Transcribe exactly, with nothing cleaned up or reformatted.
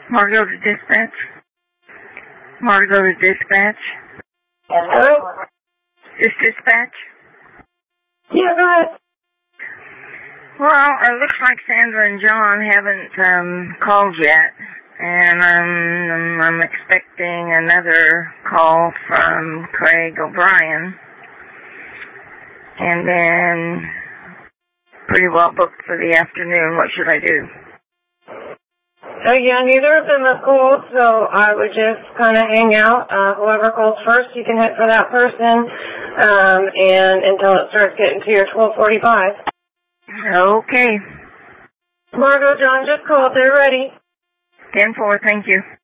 Margot to dispatch. Margot to dispatch. Hello? This dispatch? Yeah, go ahead. Well, it looks like Sandra and John haven't um, called yet, and I'm, I'm expecting another call from Craig O'Brien, and then pretty well booked for the afternoon. What should I do? So yeah, neither of them have called, so I would just kind of hang out. Uh, whoever calls first, you can hit for that person, um, and until it starts getting to your twelve forty-five. Okay. Margot, John just called. They're ready. ten four, thank you.